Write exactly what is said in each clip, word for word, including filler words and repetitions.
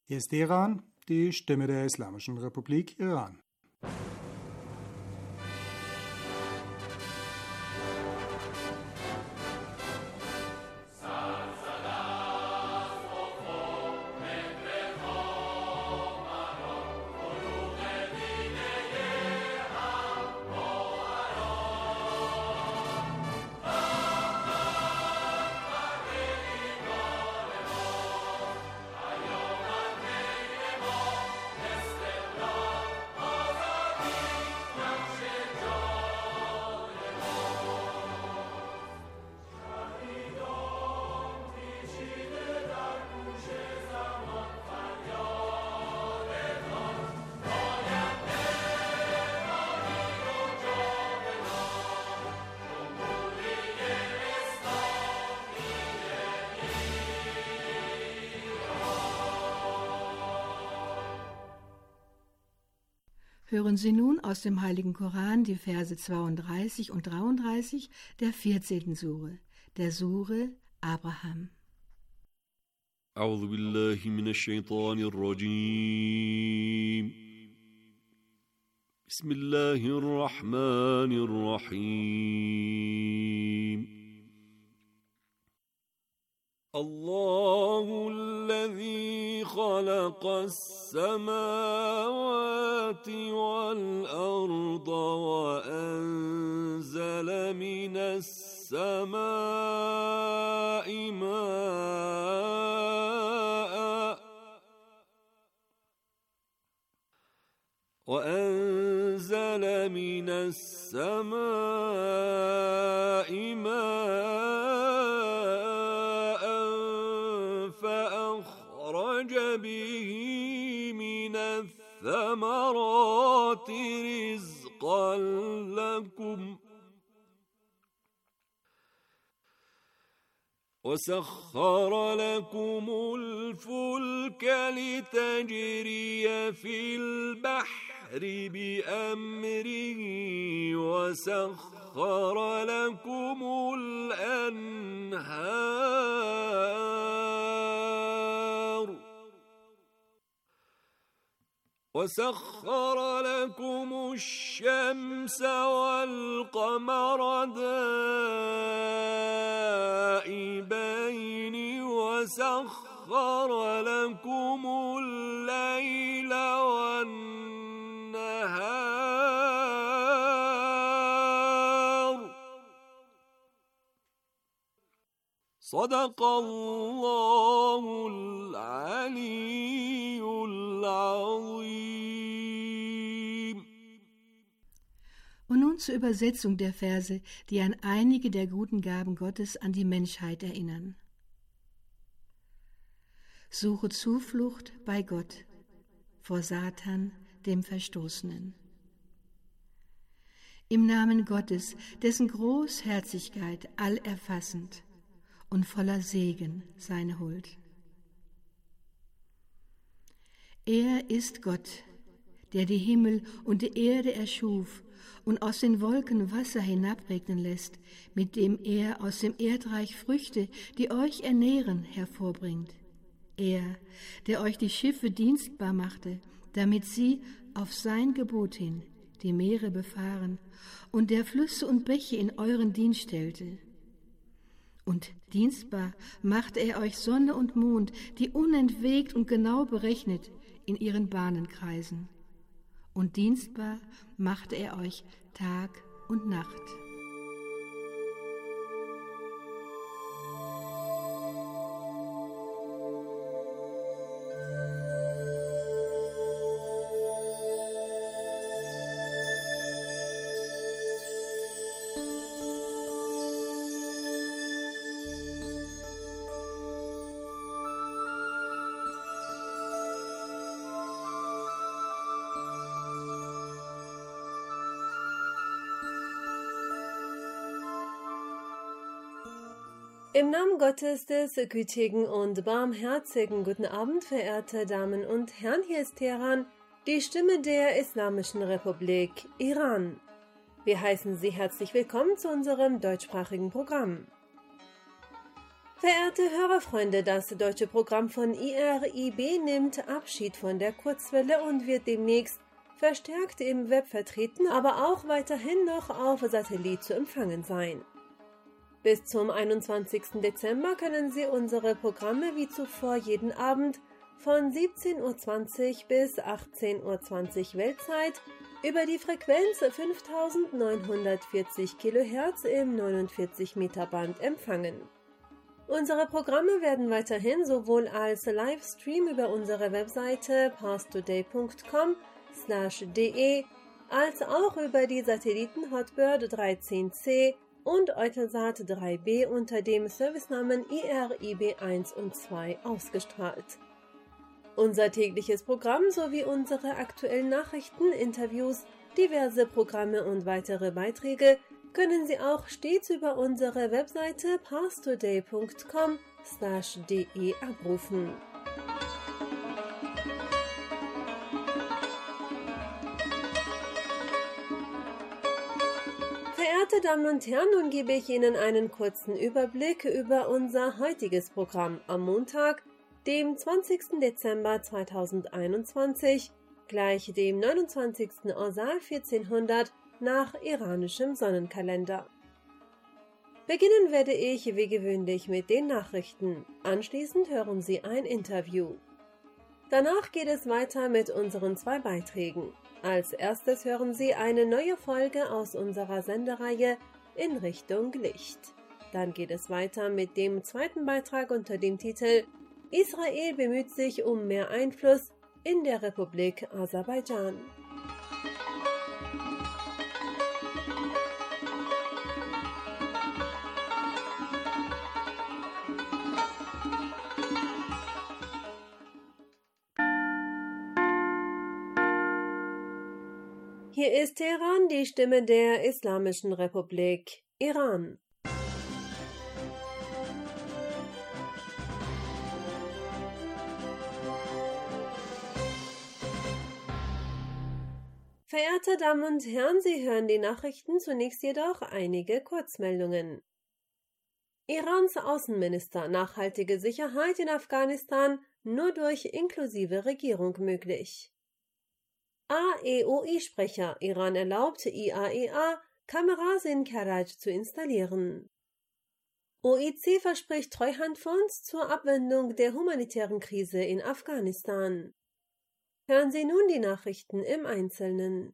Hier ist Teheran, die Stimme der Islamischen Republik Iran. Hören Sie nun aus dem Heiligen Koran die Verse zweiunddreißig und dreiunddreißig der vierzehnten Sure, der Sure Abraham. أعوذ بالله من الشيطان الرجيم بسم الله الرحمن الرحيم الله الذي خلق السماوات والأرض وأنزل من السماء ماء وأنزل من السماء ماء فأخرج به من الثمرات رزقا لكم وسخر لكم الفلك لتجري في البحر بأمره وسخر لكم الأنهار وسخر لكم الشمس والقمر دائبين وسخر لكم الليل والنهار صدق الله العلي العظيم. Und nun zur Übersetzung der Verse, die an einige der guten Gaben Gottes an die Menschheit erinnern. Suche Zuflucht bei Gott vor Satan, dem Verstoßenen. Im Namen Gottes, dessen Großherzigkeit allerfassend und voller Segen seine Huld. Er ist Gott, der die Himmel und die Erde erschuf und aus den Wolken Wasser hinabregnen lässt, mit dem er aus dem Erdreich Früchte, die euch ernähren, hervorbringt. Er, der euch die Schiffe dienstbar machte, damit sie auf sein Gebot hin die Meere befahren und der Flüsse und Bäche in euren Dienst stellte. Und dienstbar machte er euch Sonne und Mond, die unentwegt und genau berechnet in ihren Bahnen kreisen. Und dienstbar machte er euch Tag und Nacht. Im Namen Gottes, des gütigen und barmherzigen, guten Abend, verehrte Damen und Herren, hier ist Teheran, die Stimme der Islamischen Republik Iran. Wir heißen Sie herzlich willkommen zu unserem deutschsprachigen Programm. Verehrte Hörerfreunde, das deutsche Programm von I R I B nimmt Abschied von der Kurzwelle und wird demnächst verstärkt im Web vertreten, aber auch weiterhin noch auf Satellit zu empfangen sein. Bis zum einundzwanzigsten Dezember können Sie unsere Programme wie zuvor jeden Abend von siebzehn Uhr zwanzig bis achtzehn Uhr zwanzig Weltzeit über die Frequenz fünftausendneunhundertvierzig Kilohertz im neunundvierzig Meter Band empfangen. Unsere Programme werden weiterhin sowohl als Livestream über unsere Webseite parstoday punkt com slash de als auch über die Satelliten Hotbird dreizehn C und Eutelsat drei B unter dem Servicenamen I R I B eins und zwei ausgestrahlt. Unser tägliches Programm sowie unsere aktuellen Nachrichten, Interviews, diverse Programme und weitere Beiträge können Sie auch stets über unsere Webseite parstoday punkt com slash de abrufen. Verehrte Damen und Herren, nun gebe ich Ihnen einen kurzen Überblick über unser heutiges Programm am Montag, dem zwanzigsten Dezember zweitausendeinundzwanzig, gleich dem neunundzwanzigsten Asar vierzehnhundert nach iranischem Sonnenkalender. Beginnen werde ich wie gewöhnlich mit den Nachrichten. Anschließend hören Sie ein Interview. Danach geht es weiter mit unseren zwei Beiträgen. Als erstes hören Sie eine neue Folge aus unserer Sendereihe In Richtung Licht. Dann geht es weiter mit dem zweiten Beitrag unter dem Titel Israel bemüht sich um mehr Einfluss in der Republik Aserbaidschan. Hier ist Teheran, die Stimme der Islamischen Republik Iran. Verehrte Damen und Herren, Sie hören die Nachrichten, zunächst jedoch einige Kurzmeldungen. Irans Außenminister: Nachhaltige Sicherheit in Afghanistan nur durch inklusive Regierung möglich. A E O I-Sprecher: Iran erlaubt I A E A, Kameras in Karaj zu installieren. O I C verspricht Treuhandfonds zur Abwendung der humanitären Krise in Afghanistan. Hören Sie nun die Nachrichten im Einzelnen.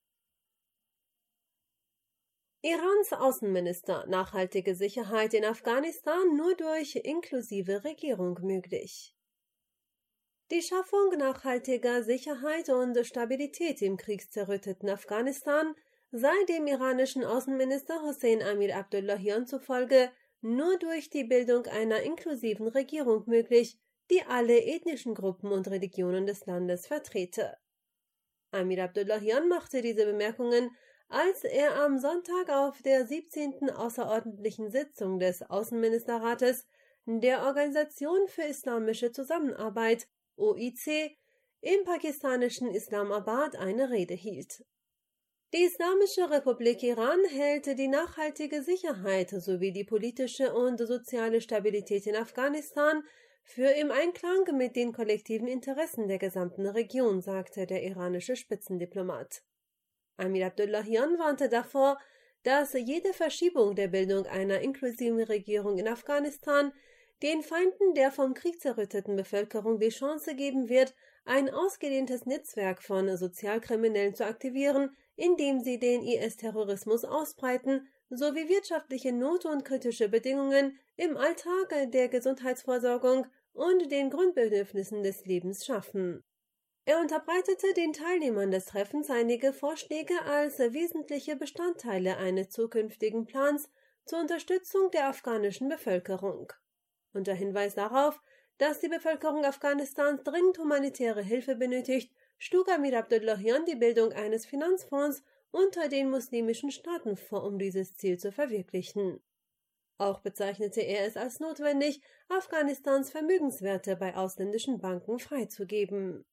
Irans Außenminister: Nachhaltige Sicherheit in Afghanistan nur durch inklusive Regierung möglich. Die Schaffung nachhaltiger Sicherheit und Stabilität im kriegszerrütteten Afghanistan sei dem iranischen Außenminister Hossein Amir Abdullahian zufolge nur durch die Bildung einer inklusiven Regierung möglich, die alle ethnischen Gruppen und Religionen des Landes vertrete. Amir Abdullahian machte diese Bemerkungen, als er am Sonntag auf der siebzehnten außerordentlichen Sitzung des Außenministerrates der Organisation für Islamische Zusammenarbeit O I C im pakistanischen Islamabad eine Rede hielt. Die Islamische Republik Iran hält die nachhaltige Sicherheit sowie die politische und soziale Stabilität in Afghanistan für im Einklang mit den kollektiven Interessen der gesamten Region, sagte der iranische Spitzendiplomat. Amir Abdullahian warnte davor, dass jede Verschiebung der Bildung einer inklusiven Regierung in Afghanistan den Feinden der vom Krieg zerrütteten Bevölkerung die Chance geben wird, ein ausgedehntes Netzwerk von Sozialkriminellen zu aktivieren, indem sie den I S-Terrorismus ausbreiten, sowie wirtschaftliche Not und kritische Bedingungen im Alltag der Gesundheitsversorgung und den Grundbedürfnissen des Lebens schaffen. Er unterbreitete den Teilnehmern des Treffens einige Vorschläge als wesentliche Bestandteile eines zukünftigen Plans zur Unterstützung der afghanischen Bevölkerung. Unter Hinweis darauf, dass die Bevölkerung Afghanistans dringend humanitäre Hilfe benötigt, schlug Amir Abdullahian die Bildung eines Finanzfonds unter den muslimischen Staaten vor, um dieses Ziel zu verwirklichen. Auch bezeichnete er es als notwendig, Afghanistans Vermögenswerte bei ausländischen Banken freizugeben.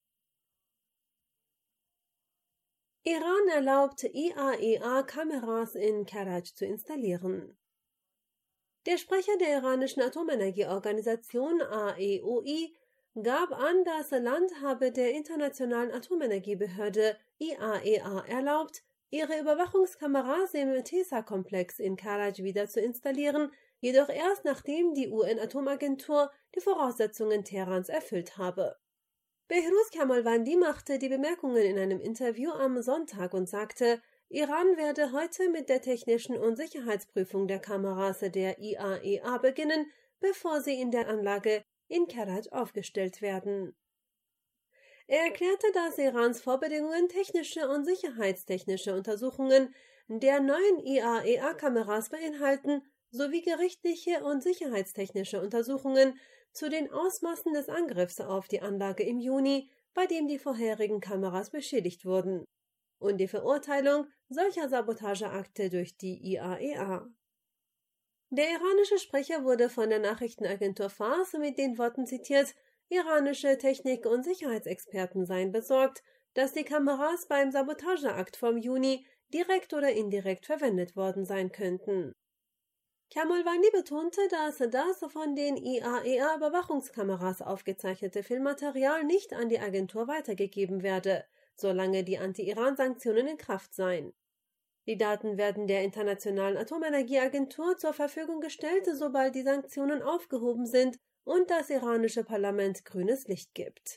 Iran erlaubt I A E A, Kameras in Karaj zu installieren. Der Sprecher der iranischen Atomenergieorganisation A E O I gab an, das Land habe der Internationalen Atomenergiebehörde I A E A erlaubt, ihre Überwachungskameras im Tesa-Komplex in Karaj wieder zu installieren, jedoch erst nachdem die U N-Atomagentur die Voraussetzungen Teherans erfüllt habe. Behruz Kamalvandi machte die Bemerkungen in einem Interview am Sonntag und sagte, Iran werde heute mit der technischen und Sicherheitsprüfung der Kameras der I A E A beginnen, bevor sie in der Anlage in Karaj aufgestellt werden. Er erklärte, dass Irans Vorbedingungen technische und sicherheitstechnische Untersuchungen der neuen I A E A-Kameras beinhalten, sowie gerichtliche und sicherheitstechnische Untersuchungen zu den Ausmaßen des Angriffs auf die Anlage im Juni, bei dem die vorherigen Kameras beschädigt wurden, und die Verurteilung solcher Sabotageakte durch die I A E A. Der iranische Sprecher wurde von der Nachrichtenagentur Fars mit den Worten zitiert, iranische Technik- und Sicherheitsexperten seien besorgt, dass die Kameras beim Sabotageakt vom Juni direkt oder indirekt verwendet worden sein könnten. Kamalvandi betonte, dass das von den I A E A-Überwachungskameras aufgezeichnete Filmmaterial nicht an die Agentur weitergegeben werde, solange die Anti-Iran-Sanktionen in Kraft seien. Die Daten werden der Internationalen Atomenergieagentur zur Verfügung gestellt, sobald die Sanktionen aufgehoben sind und das iranische Parlament grünes Licht gibt.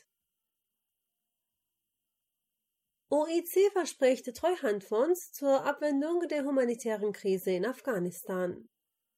O I C verspricht Treuhandfonds zur Abwendung der humanitären Krise in Afghanistan.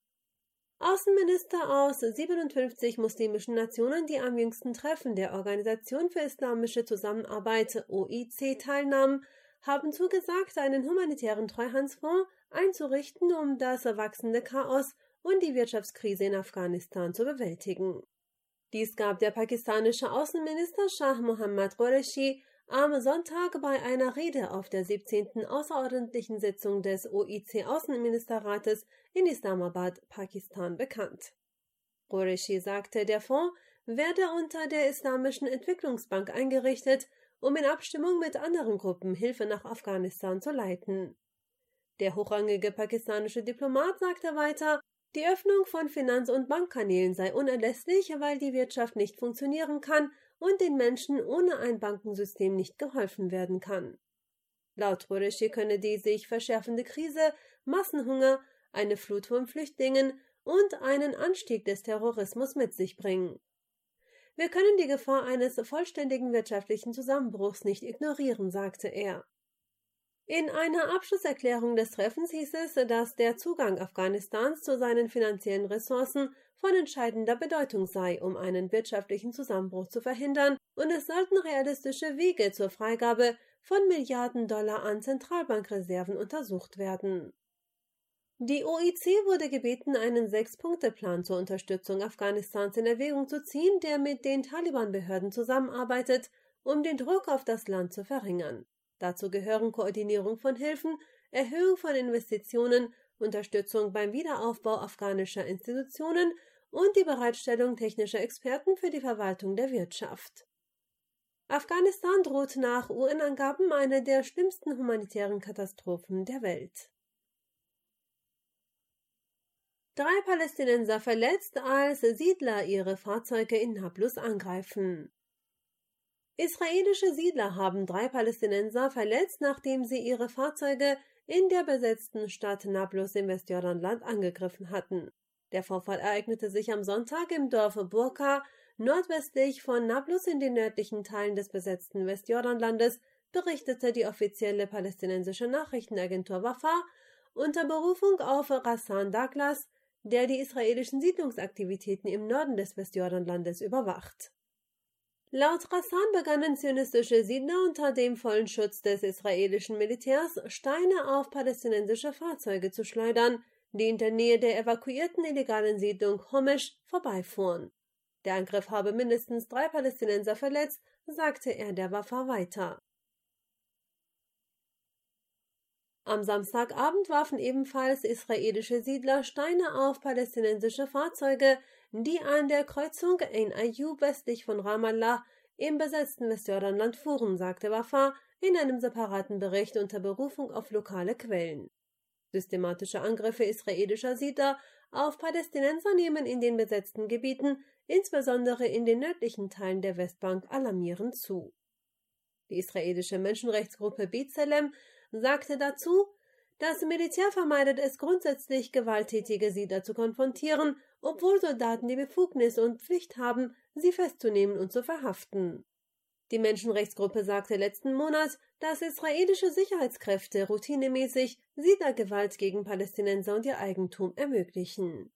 Außenminister aus siebenundfünfzig muslimischen Nationen, die am jüngsten Treffen der Organisation für Islamische Zusammenarbeit O I C teilnahmen, haben zugesagt, einen humanitären Treuhandsfonds einzurichten, um das wachsende Chaos und die Wirtschaftskrise in Afghanistan zu bewältigen. Dies gab der pakistanische Außenminister Shah Mohammad Qureshi am Sonntag bei einer Rede auf der siebzehnten außerordentlichen Sitzung des O I C-Außenministerrates in Islamabad, Pakistan, bekannt. Qureshi sagte, der Fonds werde unter der Islamischen Entwicklungsbank eingerichtet, um in Abstimmung mit anderen Gruppen Hilfe nach Afghanistan zu leiten. Der hochrangige pakistanische Diplomat sagte weiter, die Öffnung von Finanz- und Bankkanälen sei unerlässlich, weil die Wirtschaft nicht funktionieren kann und den Menschen ohne ein Bankensystem nicht geholfen werden kann. Laut Qureshi könne die sich verschärfende Krise, Massenhunger, eine Flut von Flüchtlingen und einen Anstieg des Terrorismus mit sich bringen. Wir können die Gefahr eines vollständigen wirtschaftlichen Zusammenbruchs nicht ignorieren, sagte er. In einer Abschlusserklärung des Treffens hieß es, dass der Zugang Afghanistans zu seinen finanziellen Ressourcen von entscheidender Bedeutung sei, um einen wirtschaftlichen Zusammenbruch zu verhindern, und es sollten realistische Wege zur Freigabe von Milliarden Dollar an Zentralbankreserven untersucht werden. Die O I C wurde gebeten, einen Sechs-Punkte-Plan zur Unterstützung Afghanistans in Erwägung zu ziehen, der mit den Taliban-Behörden zusammenarbeitet, um den Druck auf das Land zu verringern. Dazu gehören Koordinierung von Hilfen, Erhöhung von Investitionen, Unterstützung beim Wiederaufbau afghanischer Institutionen und die Bereitstellung technischer Experten für die Verwaltung der Wirtschaft. Afghanistan droht nach U N-Angaben eine der schlimmsten humanitären Katastrophen der Welt. Drei Palästinenser verletzt, als Siedler ihre Fahrzeuge in Nablus angreifen. Israelische Siedler haben drei Palästinenser verletzt, nachdem sie ihre Fahrzeuge in der besetzten Stadt Nablus im Westjordanland angegriffen hatten. Der Vorfall ereignete sich am Sonntag im Dorf Burqa, nordwestlich von Nablus in den nördlichen Teilen des besetzten Westjordanlandes, berichtete die offizielle palästinensische Nachrichtenagentur Wafa unter Berufung auf Ghassan Douglas, der die israelischen Siedlungsaktivitäten im Norden des Westjordanlandes überwacht. Laut Ghassan begannen zionistische Siedler unter dem vollen Schutz des israelischen Militärs Steine auf palästinensische Fahrzeuge zu schleudern, die in der Nähe der evakuierten illegalen Siedlung Homesh vorbeifuhren. Der Angriff habe mindestens drei Palästinenser verletzt, sagte er der Wafa weiter. Am Samstagabend warfen ebenfalls israelische Siedler Steine auf palästinensische Fahrzeuge, die an der Kreuzung Ein Ayub westlich von Ramallah im besetzten Westjordanland fuhren, sagte Wafa in einem separaten Bericht unter Berufung auf lokale Quellen. Systematische Angriffe israelischer Siedler auf Palästinenser nehmen in den besetzten Gebieten, insbesondere in den nördlichen Teilen der Westbank, alarmierend zu. Die israelische Menschenrechtsgruppe B'Tselem sagte dazu, das Militär vermeidet es grundsätzlich, gewalttätige Siedler zu konfrontieren, obwohl Soldaten die Befugnis und Pflicht haben, sie festzunehmen und zu verhaften. Die Menschenrechtsgruppe sagte letzten Monat, dass israelische Sicherheitskräfte routinemäßig Siedlergewalt gegen Palästinenser und ihr Eigentum ermöglichen.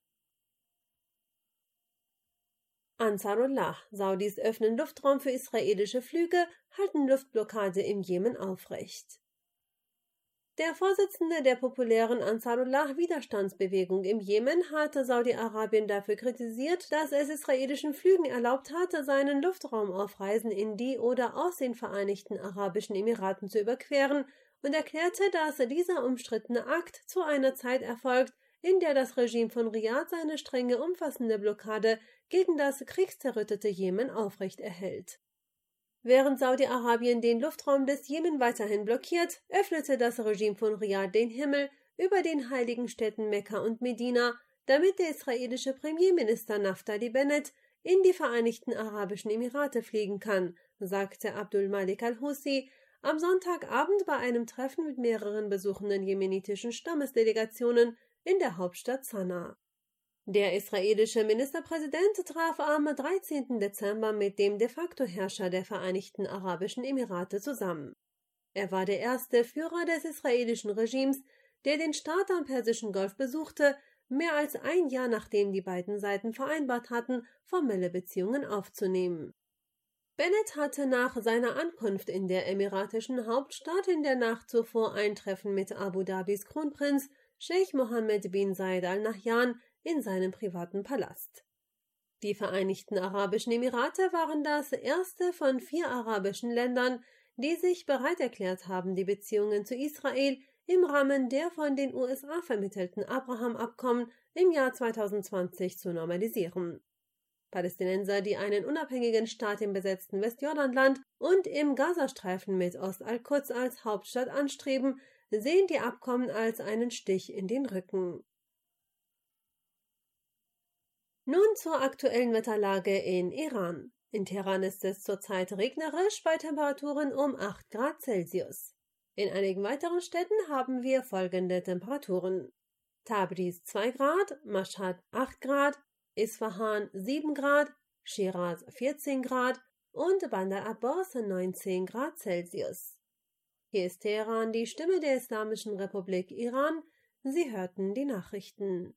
Ansarullah, Saudis öffnen Luftraum für israelische Flüge, halten Luftblockade im Jemen aufrecht. Der Vorsitzende der populären Ansarullah-Widerstandsbewegung im Jemen hatte Saudi-Arabien dafür kritisiert, dass es israelischen Flügen erlaubt hatte, seinen Luftraum auf Reisen in die oder aus den Vereinigten Arabischen Emiraten zu überqueren und erklärte, dass dieser umstrittene Akt zu einer Zeit erfolgt, in der das Regime von Riad seine strenge, umfassende Blockade gegen das kriegszerrüttete Jemen aufrechterhält. Während Saudi-Arabien den Luftraum des Jemen weiterhin blockiert, öffnete das Regime von Riad den Himmel über den heiligen Städten Mekka und Medina, damit der israelische Premierminister Naftali Bennett in die Vereinigten Arabischen Emirate fliegen kann, sagte Abdul Malik al-Houthi am Sonntagabend bei einem Treffen mit mehreren besuchenden jemenitischen Stammesdelegationen in der Hauptstadt Sanaa. Der israelische Ministerpräsident traf am dreizehnten Dezember mit dem de facto Herrscher der Vereinigten Arabischen Emirate zusammen. Er war der erste Führer des israelischen Regimes, der den Staat am Persischen Golf besuchte, mehr als ein Jahr nachdem die beiden Seiten vereinbart hatten, formelle Beziehungen aufzunehmen. Bennett hatte nach seiner Ankunft in der emiratischen Hauptstadt in der Nacht zuvor ein Treffen mit Abu Dhabis Kronprinz Sheikh Mohammed bin Zayed Al Nahyan in seinem privaten Palast. Die Vereinigten Arabischen Emirate waren das erste von vier arabischen Ländern, die sich bereit erklärt haben, die Beziehungen zu Israel im Rahmen der von den U S A vermittelten Abraham-Abkommen im Jahr zweitausendzwanzig zu normalisieren. Palästinenser, die einen unabhängigen Staat im besetzten Westjordanland und im Gazastreifen mit Ost al-Quds als Hauptstadt anstreben, sehen die Abkommen als einen Stich in den Rücken. Nun zur aktuellen Wetterlage in Iran. In Teheran ist es zurzeit regnerisch bei Temperaturen um acht Grad Celsius. In einigen weiteren Städten haben wir folgende Temperaturen: Tabriz zwei Grad, Mashhad acht Grad, Isfahan sieben Grad, Shiraz vierzehn Grad und Bandar Abbas neunzehn Grad Celsius. Hier ist Teheran, die Stimme der Islamischen Republik Iran. Sie hörten die Nachrichten.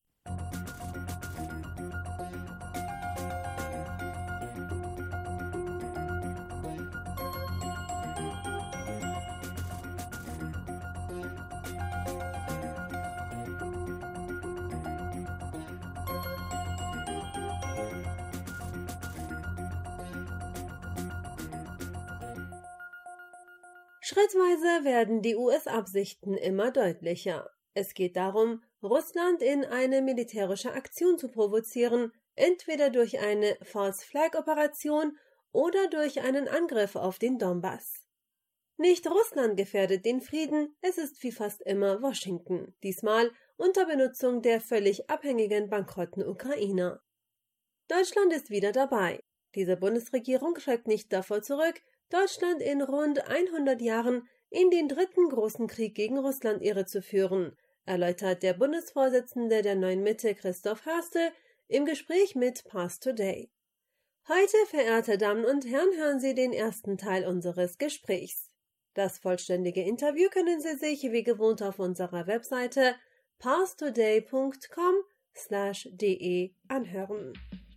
Schrittweise werden die U S-Absichten immer deutlicher. Es geht darum, Russland in eine militärische Aktion zu provozieren, entweder durch eine False-Flag-Operation oder durch einen Angriff auf den Donbass. Nicht Russland gefährdet den Frieden, es ist wie fast immer Washington, diesmal unter Benutzung der völlig abhängigen, bankrotten Ukrainer. Deutschland ist wieder dabei. Diese Bundesregierung schreckt nicht davor zurück, Deutschland in rund hundert Jahren in den dritten großen Krieg gegen Russland irre zu führen, erläutert der Bundesvorsitzende der Neuen Mitte Christoph Hörstel im Gespräch mit Pars Today. Heute, verehrte Damen und Herren, hören Sie den ersten Teil unseres Gesprächs. Das vollständige Interview können Sie sich wie gewohnt auf unserer Webseite parstoday punkt com slash de anhören.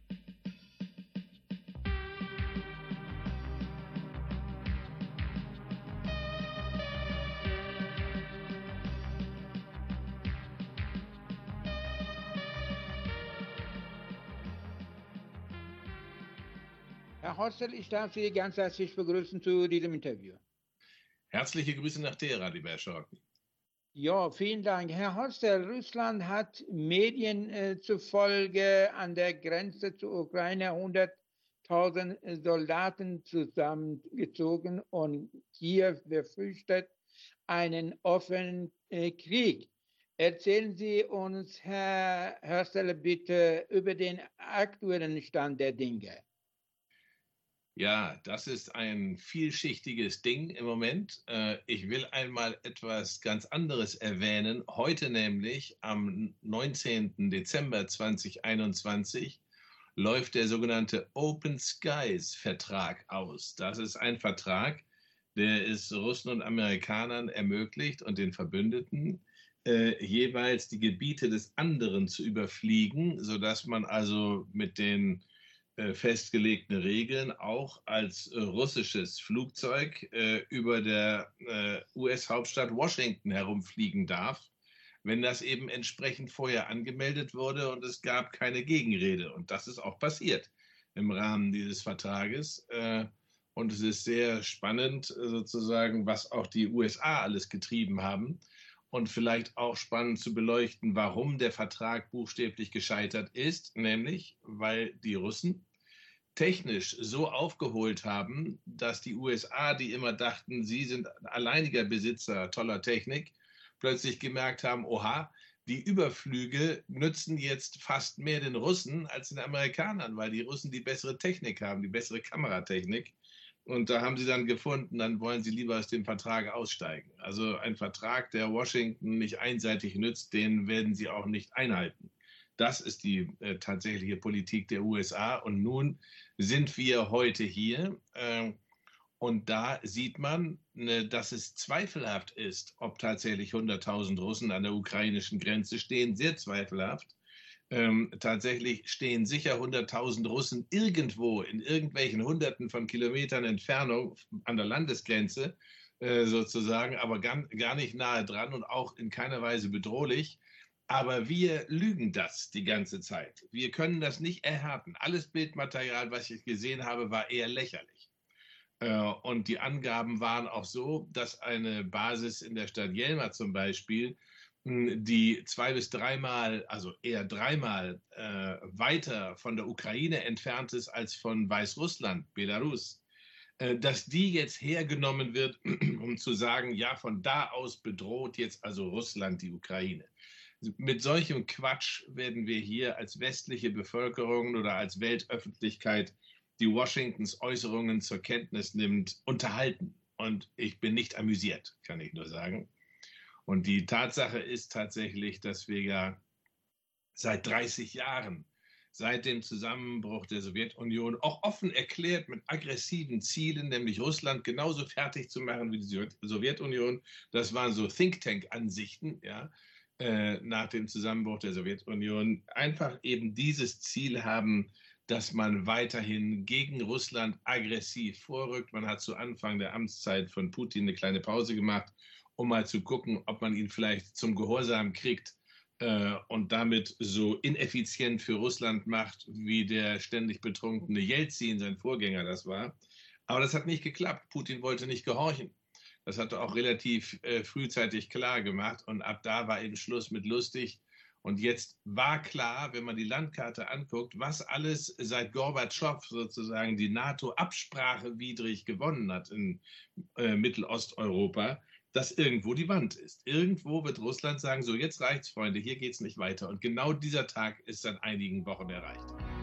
Herr Hörstel, ich darf Sie ganz herzlich begrüßen zu diesem Interview. Herzliche Grüße nach Teheran, lieber Herr Schorken. Ja, vielen Dank. Herr Hörstel, Russland hat Medien äh, zufolge an der Grenze zur Ukraine hunderttausend Soldaten zusammengezogen und Kiew befürchtet einen offenen äh, Krieg. Erzählen Sie uns, Herr Hörstler, bitte über den aktuellen Stand der Dinge. Ja, das ist ein vielschichtiges Ding im Moment. Ich will einmal etwas ganz anderes erwähnen. Heute nämlich, am neunzehnten Dezember zweitausendeinundzwanzig, läuft der sogenannte Open Skies Vertrag aus. Das ist ein Vertrag, der es Russen und Amerikanern ermöglicht und den Verbündeten, äh, jeweils die Gebiete des anderen zu überfliegen, sodass man also mit den äh, festgelegten Regeln auch als äh, russisches Flugzeug äh, über der äh, U S-Hauptstadt Washington herumfliegen darf, wenn das eben entsprechend vorher angemeldet wurde und es gab keine Gegenrede. Und das ist auch passiert im Rahmen dieses Vertrages. Äh, Und es ist sehr spannend sozusagen, was auch die U S A alles getrieben haben und vielleicht auch spannend zu beleuchten, warum der Vertrag buchstäblich gescheitert ist, nämlich weil die Russen technisch so aufgeholt haben, dass die U S A, die immer dachten, sie sind alleiniger Besitzer toller Technik, plötzlich gemerkt haben, oha, die Überflüge nützen jetzt fast mehr den Russen als den Amerikanern, weil die Russen die bessere Technik haben, die bessere Kameratechnik. Und da haben sie dann gefunden, dann wollen sie lieber aus dem Vertrag aussteigen. Also ein Vertrag, der Washington nicht einseitig nützt, den werden sie auch nicht einhalten. Das ist die äh, tatsächliche Politik der U S A. Und nun sind wir heute hier. Äh, und da sieht man, ne, dass es zweifelhaft ist, ob tatsächlich hunderttausend Russen an der ukrainischen Grenze stehen. Sehr zweifelhaft. Ähm, tatsächlich stehen sicher hunderttausend Russen irgendwo in irgendwelchen Hunderten von Kilometern Entfernung an der Landesgrenze äh, sozusagen, aber gar, gar nicht nahe dran und auch in keiner Weise bedrohlich. Aber wir lügen das die ganze Zeit. Wir können das nicht erhärten. Alles Bildmaterial, was ich gesehen habe, war eher lächerlich. Äh, und die Angaben waren auch so, dass eine Basis in der Stadt Jelma zum Beispiel, die zwei bis dreimal, also eher dreimal äh, weiter von der Ukraine entfernt ist als von Weißrussland, Belarus, äh, dass die jetzt hergenommen wird, um zu sagen, ja, von da aus bedroht jetzt also Russland die Ukraine. Mit solchem Quatsch werden wir hier als westliche Bevölkerung oder als Weltöffentlichkeit, die Washingtons Äußerungen zur Kenntnis nimmt, unterhalten. Und ich bin nicht amüsiert, kann ich nur sagen. Und die Tatsache ist tatsächlich, dass wir ja seit dreißig Jahren, seit dem Zusammenbruch der Sowjetunion, auch offen erklärt mit aggressiven Zielen, nämlich Russland genauso fertig zu machen wie die Sowjetunion. Das waren so Think-Tank-Ansichten, ja, äh, nach dem Zusammenbruch der Sowjetunion. Einfach eben dieses Ziel haben, dass man weiterhin gegen Russland aggressiv vorrückt. Man hat zu Anfang der Amtszeit von Putin eine kleine Pause gemacht, um mal zu gucken, ob man ihn vielleicht zum Gehorsam kriegt äh, und damit so ineffizient für Russland macht, wie der ständig betrunkene Jelzin, sein Vorgänger, das war. Aber das hat nicht geklappt. Putin wollte nicht gehorchen. Das hat er auch relativ äh, frühzeitig klar gemacht. Und ab da war eben Schluss mit lustig. Und jetzt war klar, wenn man die Landkarte anguckt, was alles seit Gorbatschow sozusagen die NATO absprachewidrig gewonnen hat in äh, Mittelosteuropa, dass irgendwo die Wand ist. Irgendwo wird Russland sagen, so jetzt reicht's, Freunde, hier geht's nicht weiter. Und genau dieser Tag ist seit einigen Wochen erreicht.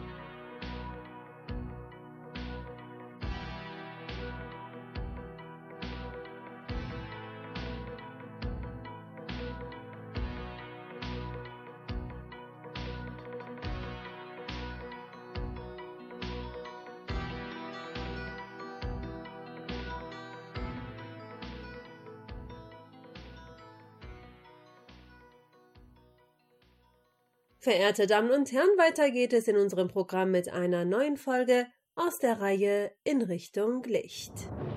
Verehrte Damen und Herren, weiter geht es in unserem Programm mit einer neuen Folge aus der Reihe In Richtung Licht.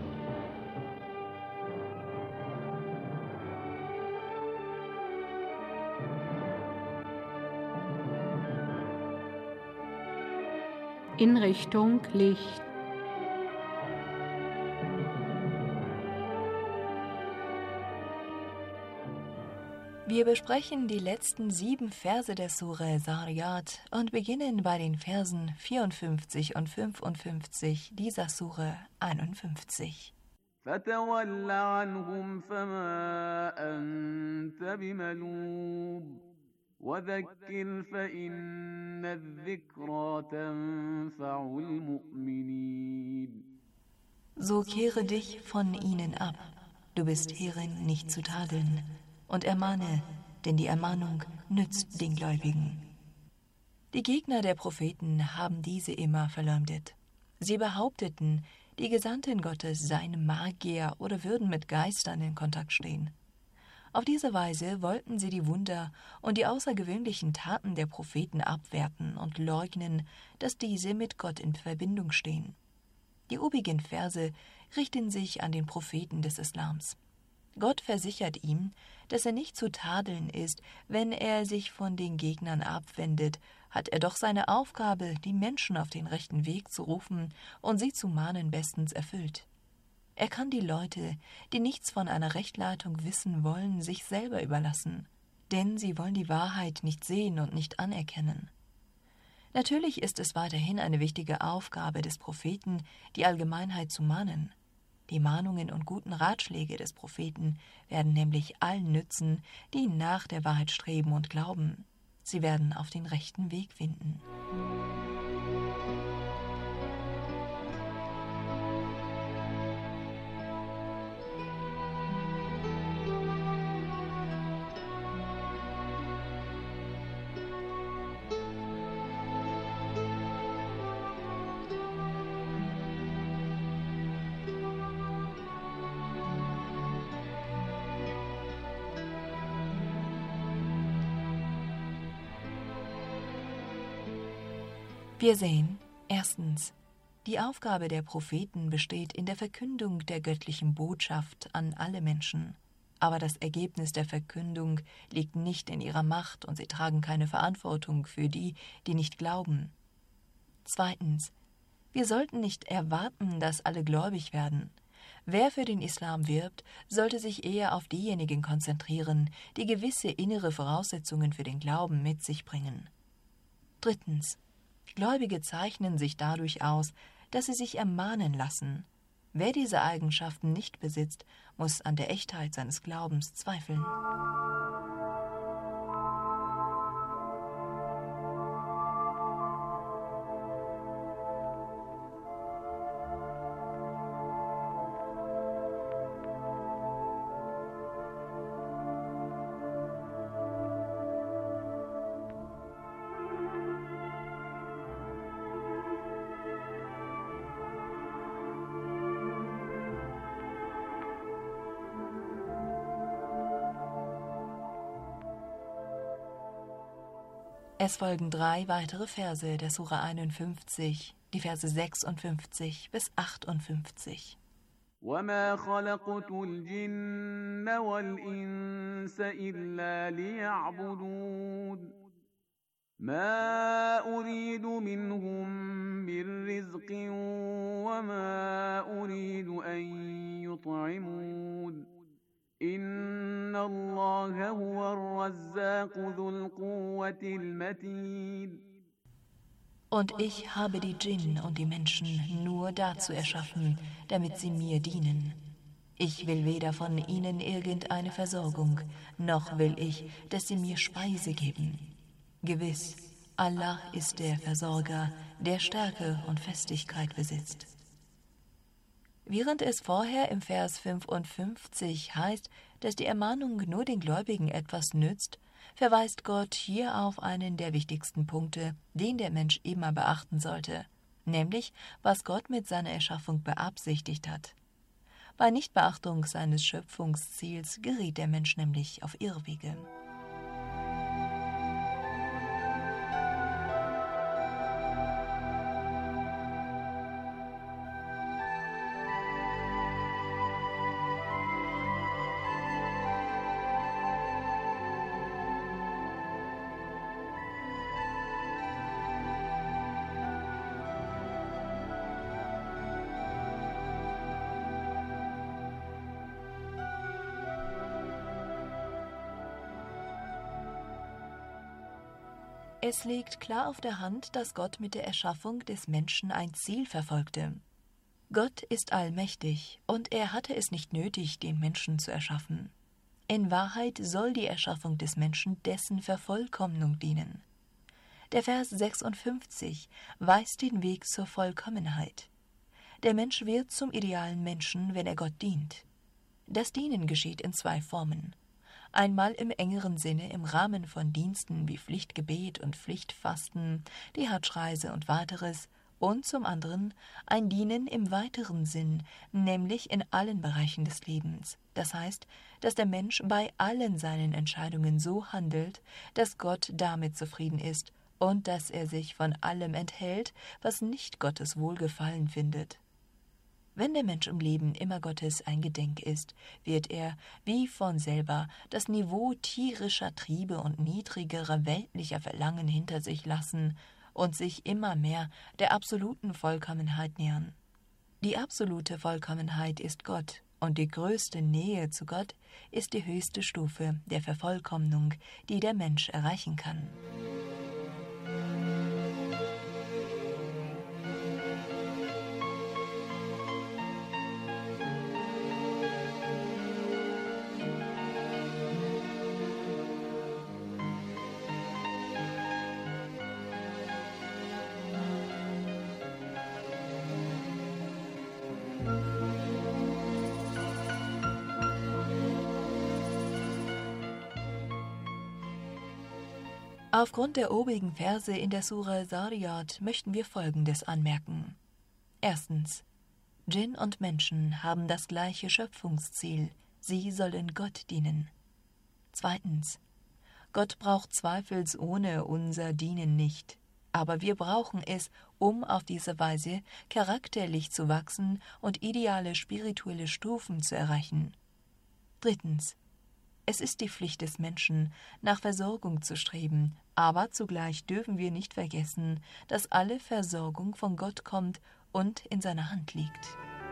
In Richtung Licht. Wir besprechen die letzten sieben Verse der Sure Zariyat und beginnen bei den Versen vierundfünfzig und fünfundfünfzig dieser Sure einundfünfzig. فتول عنهم فما أنت بملوم وذكر فإن الذكرى تنفع المؤمنين. So kehre dich von ihnen ab, du bist hierin nicht zu tadeln, und ermahne, denn die Ermahnung nützt den Gläubigen. Die Gegner der Propheten haben diese immer verleumdet. Sie behaupteten, die Gesandten Gottes seien Magier oder würden mit Geistern in Kontakt stehen. Auf diese Weise wollten sie die Wunder und die außergewöhnlichen Taten der Propheten abwerten und leugnen, dass diese mit Gott in Verbindung stehen. Die obigen Verse richten sich an den Propheten des Islams. Gott versichert ihm, dass er nicht zu tadeln ist, wenn er sich von den Gegnern abwendet, hat er doch seine Aufgabe, die Menschen auf den rechten Weg zu rufen und sie zu mahnen, bestens erfüllt. Er kann die Leute, die nichts von einer Rechtleitung wissen wollen, sich selber überlassen, denn sie wollen die Wahrheit nicht sehen und nicht anerkennen. Natürlich ist es weiterhin eine wichtige Aufgabe des Propheten, die Allgemeinheit zu mahnen. Die Mahnungen und guten Ratschläge des Propheten werden nämlich allen nützen, die nach der Wahrheit streben und glauben. Sie werden auf den rechten Weg finden. Wir sehen, erstens, die Aufgabe der Propheten besteht in der Verkündung der göttlichen Botschaft an alle Menschen. Aber das Ergebnis der Verkündung liegt nicht in ihrer Macht und sie tragen keine Verantwortung für die, die nicht glauben. Zweitens, wir sollten nicht erwarten, dass alle gläubig werden. Wer für den Islam wirbt, sollte sich eher auf diejenigen konzentrieren, die gewisse innere Voraussetzungen für den Glauben mit sich bringen. Drittens, Gläubige zeichnen sich dadurch aus, dass sie sich ermahnen lassen. Wer diese Eigenschaften nicht besitzt, muss an der Echtheit seines Glaubens zweifeln. Es folgen drei weitere Verse der Sura einundfünfzig, die Verse sechsundfünfzig bis achtundfünfzig. وَمَا خَلَقْتُ الْجِنَّ وَالْإِنسَ إِلَّا لِيَعْبُدُونِ مَا أُرِيدُ مِنْهُمْ مِنْ رِزْقٍ وَمَا أُرِيدُ أَنْ يُطْعِمُونِ إِنَّ اللَّهَ هُوَ الرَّزَّاقُ ذُو الْقُوَّةِ الْمَتِينُ. Und ich habe die Djinn und die Menschen nur dazu erschaffen, damit sie mir dienen. Ich will weder von ihnen irgendeine Versorgung, noch will ich, dass sie mir Speise geben. Gewiss, Allah ist der Versorger, der Stärke und Festigkeit besitzt. Während es vorher im Vers fünfundfünfzig heißt, dass die Ermahnung nur den Gläubigen etwas nützt, verweist Gott hier auf einen der wichtigsten Punkte, den der Mensch immer beachten sollte, nämlich was Gott mit seiner Erschaffung beabsichtigt hat. Bei Nichtbeachtung seines Schöpfungsziels geriet der Mensch nämlich auf Irrwege. Es liegt klar auf der Hand, dass Gott mit der Erschaffung des Menschen ein Ziel verfolgte. Gott ist allmächtig, und er hatte es nicht nötig, den Menschen zu erschaffen. In Wahrheit soll die Erschaffung des Menschen dessen Vervollkommnung dienen. Der Vers sechsundfünfzig weist den Weg zur Vollkommenheit. Der Mensch wird zum idealen Menschen, wenn er Gott dient. Das Dienen geschieht in zwei Formen. Einmal im engeren Sinne im Rahmen von Diensten wie Pflichtgebet und Pflichtfasten, die Hadschreise und weiteres, und zum anderen ein Dienen im weiteren Sinn, nämlich in allen Bereichen des Lebens. Das heißt, dass der Mensch bei allen seinen Entscheidungen so handelt, dass Gott damit zufrieden ist und dass er sich von allem enthält, was nicht Gottes Wohlgefallen findet. Wenn der Mensch im Leben immer Gottes eingedenk ist, wird er, wie von selber, das Niveau tierischer Triebe und niedrigerer weltlicher Verlangen hinter sich lassen und sich immer mehr der absoluten Vollkommenheit nähern. Die absolute Vollkommenheit ist Gott, und die größte Nähe zu Gott ist die höchste Stufe der Vervollkommnung, die der Mensch erreichen kann. Aufgrund der obigen Verse in der Sura Zariyat möchten wir Folgendes anmerken. Erstens. Djinn und Menschen haben das gleiche Schöpfungsziel, sie sollen Gott dienen. Zweitens. Gott braucht zweifelsohne unser Dienen nicht, aber wir brauchen es, um auf diese Weise charakterlich zu wachsen und ideale spirituelle Stufen zu erreichen. Drittens. Es ist die Pflicht des Menschen, nach Versorgung zu streben, aber zugleich dürfen wir nicht vergessen, dass alle Versorgung von Gott kommt und in seiner Hand liegt.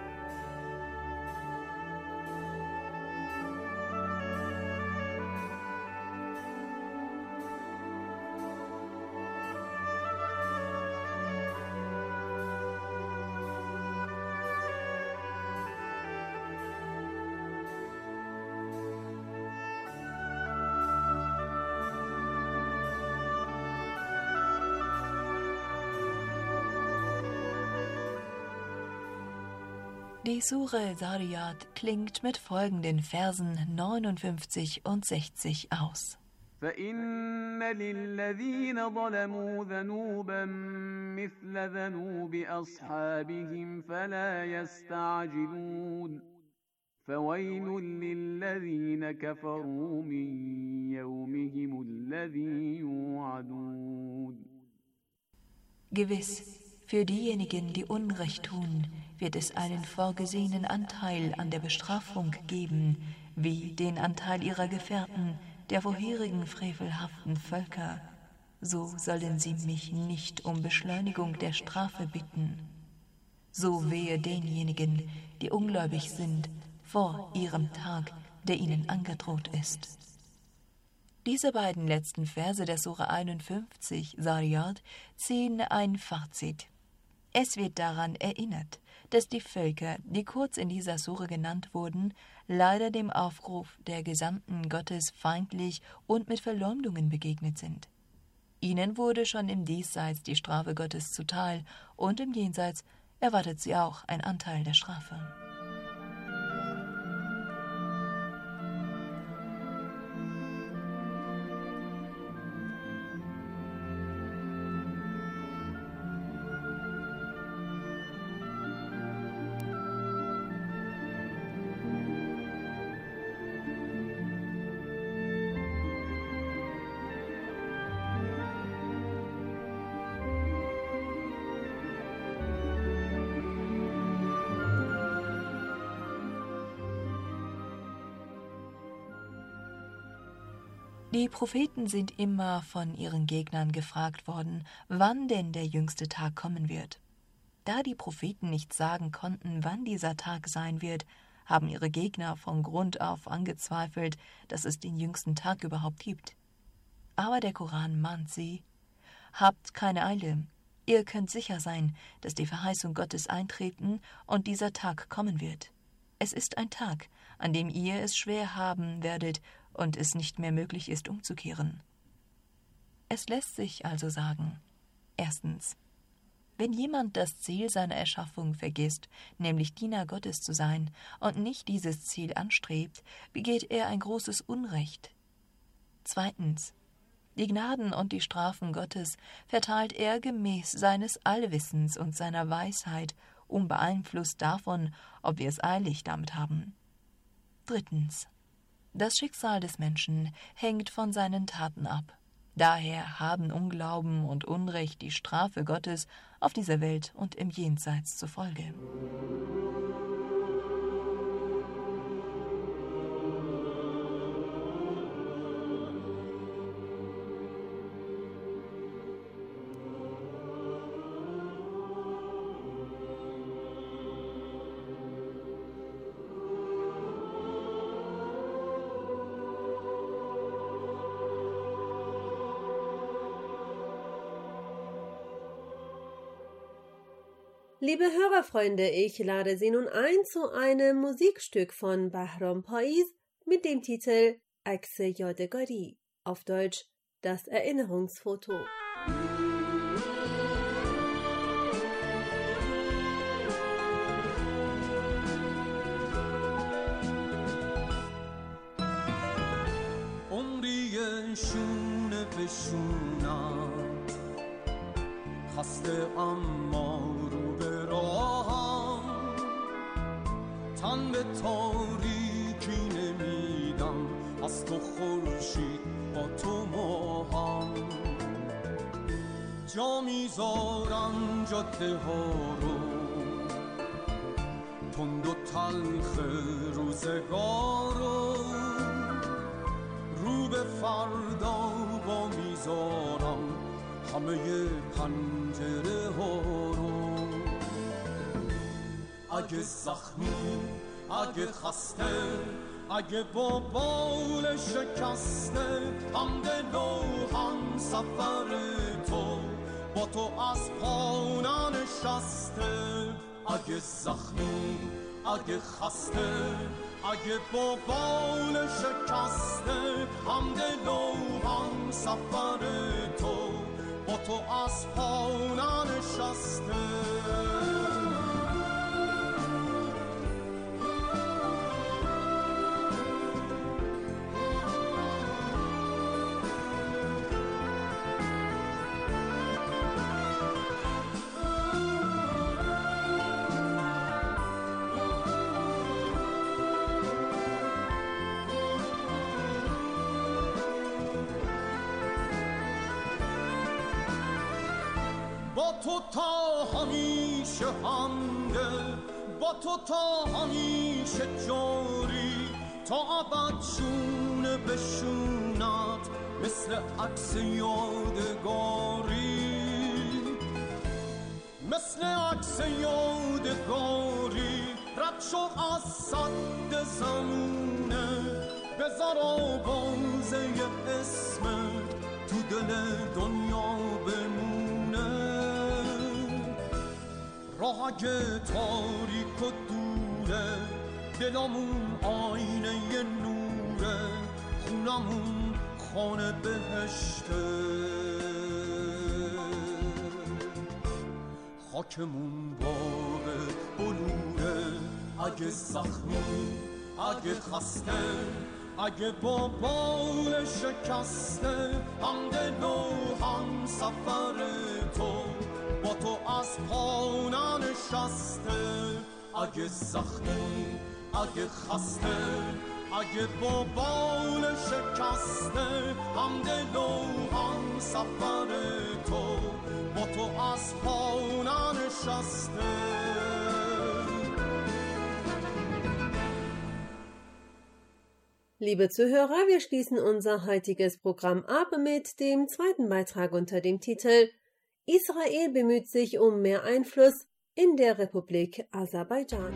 Die Sure Zariyat klingt mit folgenden Versen neunundfünfzig und sechzig aus. فإن للذين ظلموا ذنوبا مثل ذنوب أصحابهم فلا يستعجلون فويل للذين كفروا من يومهم الذي يوعدون. Gewiss, für diejenigen, die Unrecht tun, wird es einen vorgesehenen Anteil an der Bestrafung geben, wie den Anteil ihrer Gefährten, der vorherigen frevelhaften Völker. So sollen sie mich nicht um Beschleunigung der Strafe bitten. So wehe denjenigen, die ungläubig sind, vor ihrem Tag, der ihnen angedroht ist. Diese beiden letzten Verse der Sura einundfünfzig, Zariyat, ziehen ein Fazit. Es wird daran erinnert, dass die Völker, die kurz in dieser Sure genannt wurden, leider dem Aufruf der Gesandten Gottes feindlich und mit Verleumdungen begegnet sind. Ihnen wurde schon im Diesseits die Strafe Gottes zuteil und im Jenseits erwartet sie auch ein Anteil der Strafe. Die Propheten sind immer von ihren Gegnern gefragt worden, wann denn der jüngste Tag kommen wird. Da die Propheten nicht sagen konnten, wann dieser Tag sein wird, haben ihre Gegner von Grund auf angezweifelt, dass es den jüngsten Tag überhaupt gibt. Aber der Koran mahnt sie: Habt keine Eile, Ihr könnt sicher sein, dass die Verheißung Gottes eintreten und dieser Tag kommen wird. Es ist ein Tag, an dem ihr es schwer haben werdet und es nicht mehr möglich ist, umzukehren. Es lässt sich also sagen: Erstens, wenn jemand das Ziel seiner Erschaffung vergisst, nämlich Diener Gottes zu sein, und nicht dieses Ziel anstrebt, begeht er ein großes Unrecht. Zweitens, die Gnaden und die Strafen Gottes verteilt er gemäß seines Allwissens und seiner Weisheit, unbeeinflusst davon, ob wir es eilig damit haben. Drittens, das Schicksal des Menschen hängt von seinen Taten ab. Daher haben Unglauben und Unrecht die Strafe Gottes auf dieser Welt und im Jenseits zur Folge. Liebe Hörerfreunde, ich lade Sie nun ein zu einem Musikstück von Bahram Pais mit dem Titel Aks Yadgari, auf Deutsch das Erinnerungsfoto. عمری شونه به شونم خسته اما رو به راهم تن به تاریکی نمیدم از تو خورشید با تو ماهم جا میذارم جاده ها رو تند و تلخ روزگار رو رو به فردا با میذارم همه پنجره ها رو اگه زخمی اگه خسته اگه با بال شکسته هم دل و هم سفر تو با تو از پا ننشسته اگه زخمی اگه خسته اگه با بال شکسته هم دل و هم سفر تو با تو از پا ننشسته با تو تا همیشه همدل با تو تا همیشه جاری تا ابد شونه به شونت مثل عکس یادگاری مثل عکس یادگاری رد شو از صد زمونه بذار آوازه اسمت تو دل دنیا بمونه راه اگه تاریک و دوره دلمون آینه نوره خونمون خانه بهشته خاکمون باغ بلوره اگه زخمی اگه خسته اگه با بال شکسته هم دل و هم سفر تو با تو از پا ننشسته اگه زخمی اگه خسته اگه با بال شکسته هم دل و هم سفر تو با تو از پا ننشسته Liebe Zuhörer, wir schließen unser heutiges Programm ab mit dem zweiten Beitrag unter dem Titel Israel bemüht sich um mehr Einfluss in der Republik Aserbaidschan.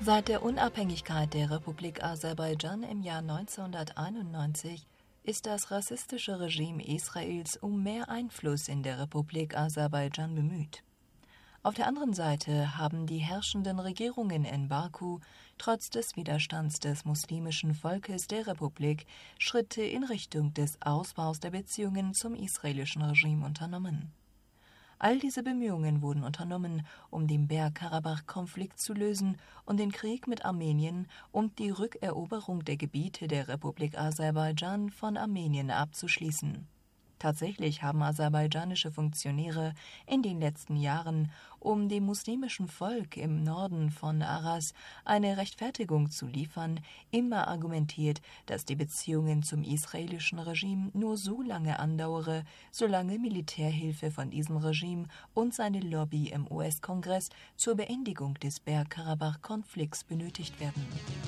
Seit der Unabhängigkeit der Republik Aserbaidschan im Jahr neunzehnhunderteinundneunzig ist das rassistische Regime Israels um mehr Einfluss in der Republik Aserbaidschan bemüht. Auf der anderen Seite haben die herrschenden Regierungen in Baku trotz des Widerstands des muslimischen Volkes der Republik Schritte in Richtung des Ausbaus der Beziehungen zum israelischen Regime unternommen. All diese Bemühungen wurden unternommen, um den Bergkarabach-Konflikt zu lösen und den Krieg mit Armenien und die Rückeroberung der Gebiete der Republik Aserbaidschan von Armenien abzuschließen. Tatsächlich haben aserbaidschanische Funktionäre in den letzten Jahren, um dem muslimischen Volk im Norden von Aras eine Rechtfertigung zu liefern, immer argumentiert, dass die Beziehungen zum israelischen Regime nur so lange andauere, solange Militärhilfe von diesem Regime und seine Lobby im U S-Kongress zur Beendigung des Bergkarabach-Konflikts benötigt werden.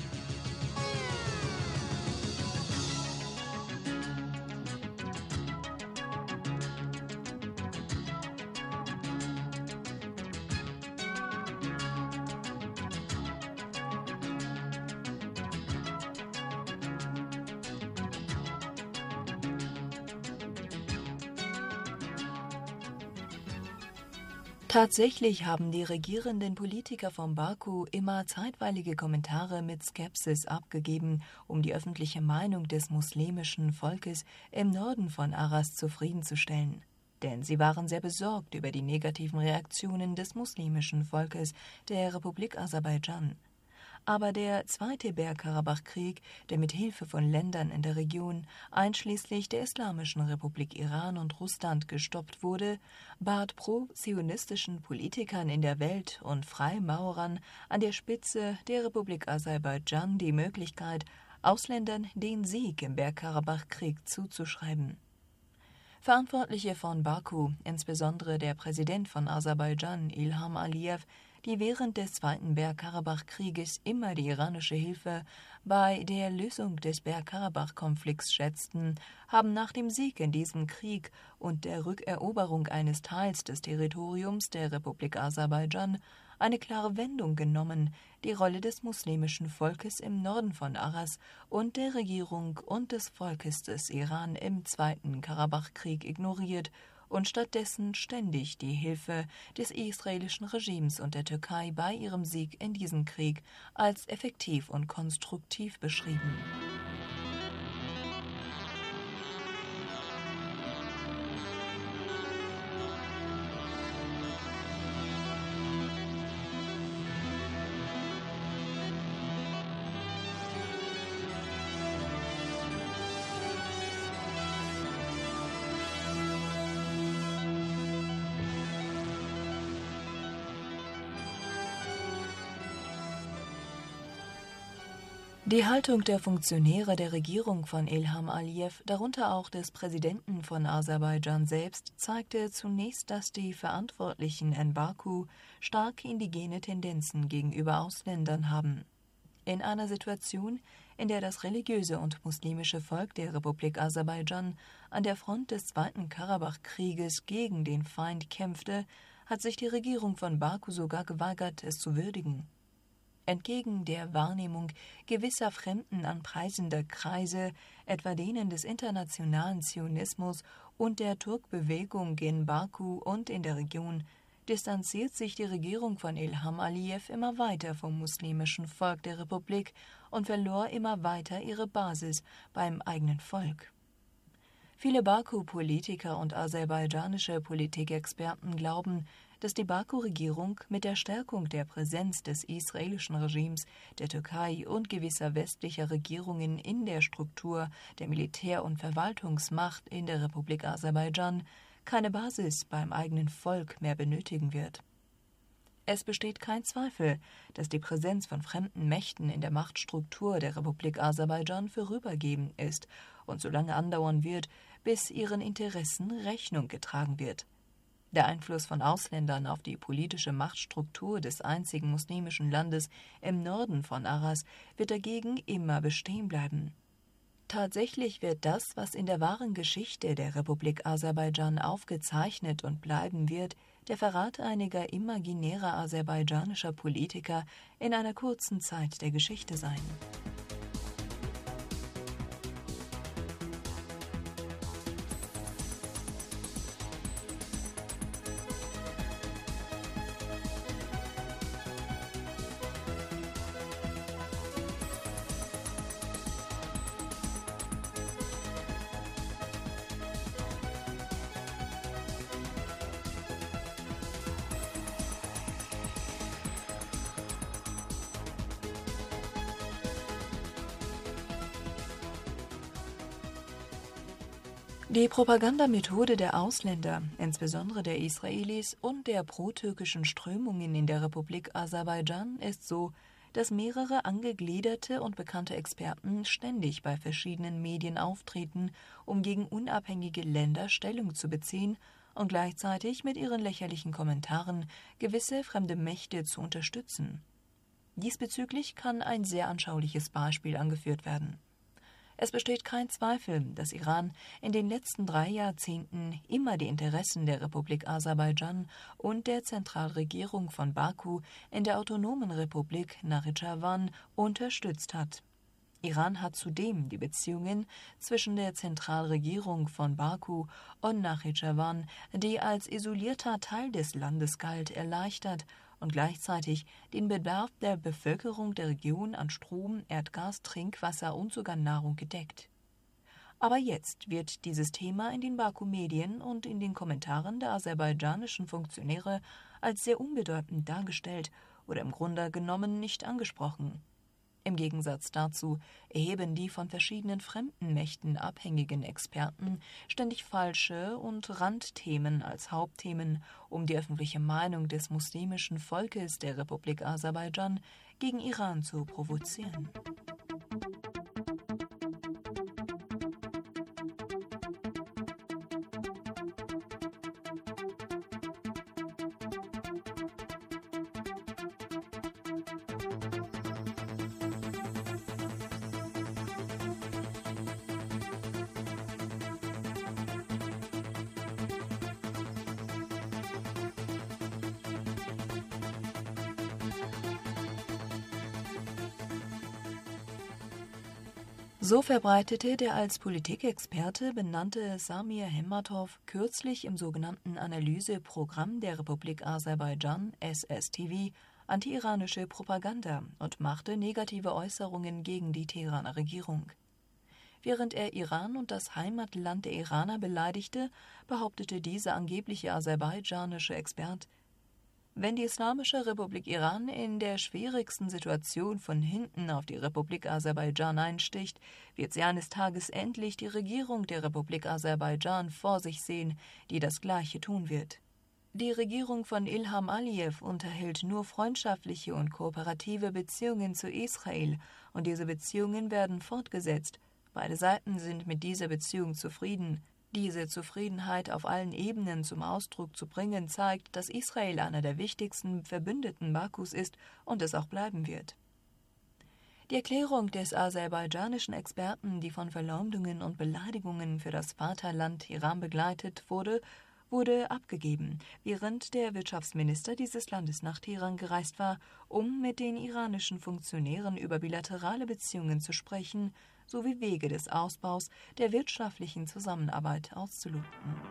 Tatsächlich haben die regierenden Politiker von Baku immer zeitweilige Kommentare mit Skepsis abgegeben, um die öffentliche Meinung des muslimischen Volkes im Norden von Aras zufriedenzustellen. Denn sie waren sehr besorgt über die negativen Reaktionen des muslimischen Volkes der Republik Aserbaidschan. Aber der zweite Bergkarabach-Krieg, der mit Hilfe von Ländern in der Region, einschließlich der Islamischen Republik Iran und Russland, gestoppt wurde, bat pro-zionistischen Politikern in der Welt und Freimaurern an der Spitze der Republik Aserbaidschan die Möglichkeit, Ausländern den Sieg im Bergkarabach-Krieg zuzuschreiben. Verantwortliche von Baku, insbesondere der Präsident von Aserbaidschan, Ilham Aliyev, die während des Zweiten Bergkarabach-Krieges immer die iranische Hilfe bei der Lösung des Bergkarabach-Konflikts schätzten, haben nach dem Sieg in diesem Krieg und der Rückeroberung eines Teils des Territoriums der Republik Aserbaidschan eine klare Wendung genommen, die Rolle des muslimischen Volkes im Norden von Aras und der Regierung und des Volkes des Iran im Zweiten Karabach-Krieg ignoriert und stattdessen ständig die Hilfe des israelischen Regimes und der Türkei bei ihrem Sieg in diesem Krieg als effektiv und konstruktiv beschrieben. Die Haltung der Funktionäre der Regierung von Ilham Aliyev, darunter auch des Präsidenten von Aserbaidschan selbst, zeigte zunächst, dass die Verantwortlichen in Baku starke indigene Tendenzen gegenüber Ausländern haben. In einer Situation, in der das religiöse und muslimische Volk der Republik Aserbaidschan an der Front des Zweiten Karabach-Krieges gegen den Feind kämpfte, hat sich die Regierung von Baku sogar geweigert, es zu würdigen. Entgegen der Wahrnehmung gewisser fremdenanpreisender Kreise, etwa denen des internationalen Zionismus und der Turkbewegung in Baku und in der Region, distanziert sich die Regierung von Ilham Aliyev immer weiter vom muslimischen Volk der Republik und verlor immer weiter ihre Basis beim eigenen Volk. Viele Baku-Politiker und aserbaidschanische Politikexperten glauben, dass die Baku-Regierung mit der Stärkung der Präsenz des israelischen Regimes, der Türkei und gewisser westlicher Regierungen in der Struktur der Militär- und Verwaltungsmacht in der Republik Aserbaidschan keine Basis beim eigenen Volk mehr benötigen wird. Es besteht kein Zweifel, dass die Präsenz von fremden Mächten in der Machtstruktur der Republik Aserbaidschan vorübergehend ist und so lange andauern wird, bis ihren Interessen Rechnung getragen wird. Der Einfluss von Ausländern auf die politische Machtstruktur des einzigen muslimischen Landes im Norden von Aras wird dagegen immer bestehen bleiben. Tatsächlich wird das, was in der wahren Geschichte der Republik Aserbaidschan aufgezeichnet und bleiben wird, der Verrat einiger imaginärer aserbaidschanischer Politiker in einer kurzen Zeit der Geschichte sein. Die Propagandamethode der Ausländer, insbesondere der Israelis und der pro-türkischen Strömungen in der Republik Aserbaidschan ist so, dass mehrere angegliederte und bekannte Experten ständig bei verschiedenen Medien auftreten, um gegen unabhängige Länder Stellung zu beziehen und gleichzeitig mit ihren lächerlichen Kommentaren gewisse fremde Mächte zu unterstützen. Diesbezüglich kann ein sehr anschauliches Beispiel angeführt werden. Es besteht kein Zweifel, dass Iran in den letzten drei Jahrzehnten immer die Interessen der Republik Aserbaidschan und der Zentralregierung von Baku in der autonomen Republik Nachitschewan unterstützt hat. Iran hat zudem die Beziehungen zwischen der Zentralregierung von Baku und Nachitschewan, die als isolierter Teil des Landes galt, erleichtert und gleichzeitig den Bedarf der Bevölkerung der Region an Strom, Erdgas, Trinkwasser und sogar Nahrung gedeckt. Aber jetzt wird dieses Thema in den Baku-Medien und in den Kommentaren der aserbaidschanischen Funktionäre als sehr unbedeutend dargestellt oder im Grunde genommen nicht angesprochen. Im Gegensatz dazu erheben die von verschiedenen fremden Mächten abhängigen Experten ständig falsche und Randthemen als Hauptthemen, um die öffentliche Meinung des muslimischen Volkes der Republik Aserbaidschan gegen Iran zu provozieren. So verbreitete der als Politikexperte benannte Samir Hemmatov kürzlich im sogenannten Analyseprogramm der Republik Aserbaidschan S S T V anti-iranische Propaganda und machte negative Äußerungen gegen die Teheraner Regierung. Während er Iran und das Heimatland der Iraner beleidigte, behauptete dieser angebliche aserbaidschanische Expert: Wenn die Islamische Republik Iran in der schwierigsten Situation von hinten auf die Republik Aserbaidschan einsticht, wird sie eines Tages endlich die Regierung der Republik Aserbaidschan vor sich sehen, die das Gleiche tun wird. Die Regierung von Ilham Aliyev unterhält nur freundschaftliche und kooperative Beziehungen zu Israel, und diese Beziehungen werden fortgesetzt. Beide Seiten sind mit dieser Beziehung zufrieden. Diese Zufriedenheit auf allen Ebenen zum Ausdruck zu bringen, zeigt, dass Israel einer der wichtigsten Verbündeten Bakus ist und es auch bleiben wird. Die Erklärung des aserbaidschanischen Experten, die von Verleumdungen und Beleidigungen für das Vaterland Iran begleitet wurde, wurde abgegeben, während der Wirtschaftsminister dieses Landes nach Teheran gereist war, um mit den iranischen Funktionären über bilaterale Beziehungen zu sprechen, sowie Wege des Ausbaus der wirtschaftlichen Zusammenarbeit auszuloten.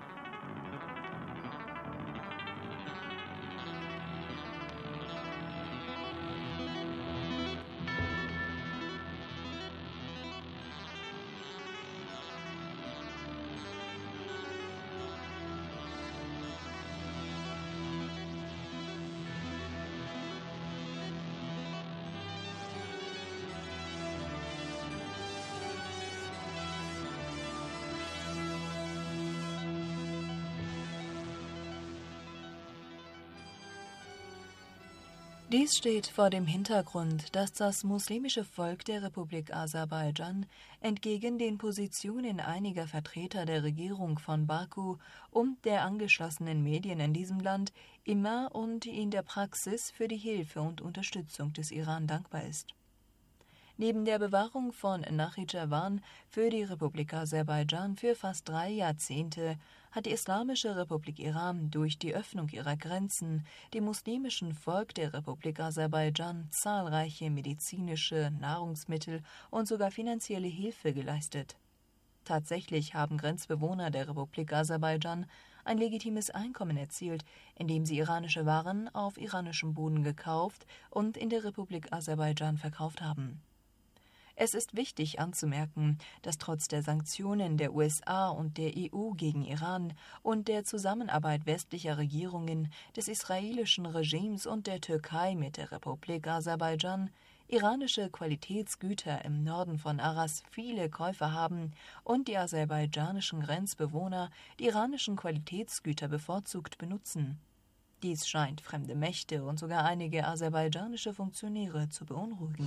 Dies steht vor dem Hintergrund, dass das muslimische Volk der Republik Aserbaidschan entgegen den Positionen einiger Vertreter der Regierung von Baku und der angeschlossenen Medien in diesem Land immer und in der Praxis für die Hilfe und Unterstützung des Iran dankbar ist. Neben der Bewahrung von Nachitschewan für die Republik Aserbaidschan für fast drei Jahrzehnte hat die Islamische Republik Iran durch die Öffnung ihrer Grenzen dem muslimischen Volk der Republik Aserbaidschan zahlreiche medizinische, Nahrungsmittel und sogar finanzielle Hilfe geleistet. Tatsächlich haben Grenzbewohner der Republik Aserbaidschan ein legitimes Einkommen erzielt, indem sie iranische Waren auf iranischem Boden gekauft und in der Republik Aserbaidschan verkauft haben. Es ist wichtig anzumerken, dass trotz der Sanktionen der U S A und der E U gegen Iran und der Zusammenarbeit westlicher Regierungen, des israelischen Regimes und der Türkei mit der Republik Aserbaidschan iranische Qualitätsgüter im Norden von Aras viele Käufer haben und die aserbaidschanischen Grenzbewohner die iranischen Qualitätsgüter bevorzugt benutzen. Dies scheint fremde Mächte und sogar einige aserbaidschanische Funktionäre zu beunruhigen.